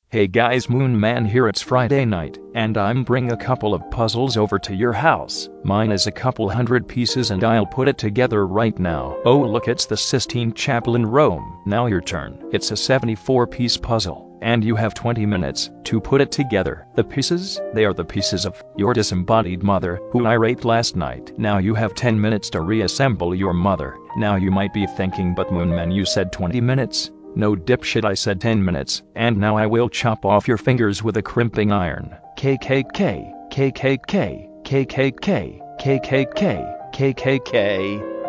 Hey guys, Moon Man here. It's Friday night, and I'm bringing a couple of puzzles over to your house. Mine is a couple hundred pieces and I'll put it together right now. Oh look, it's the Sistine Chapel in Rome. Now your turn. It's a 74-piece puzzle, and you have 20 minutes to put it together. The pieces, they are the pieces of your disembodied mother, who I raped last night. Now you have 10 minutes to reassemble your mother. Now you might be thinking, but Moon Man, you said 20 minutes. No dipshit, I said 10 minutes, and now I will chop off your fingers with a crimping iron. KKK, KKK, KKK, KKK, KKK.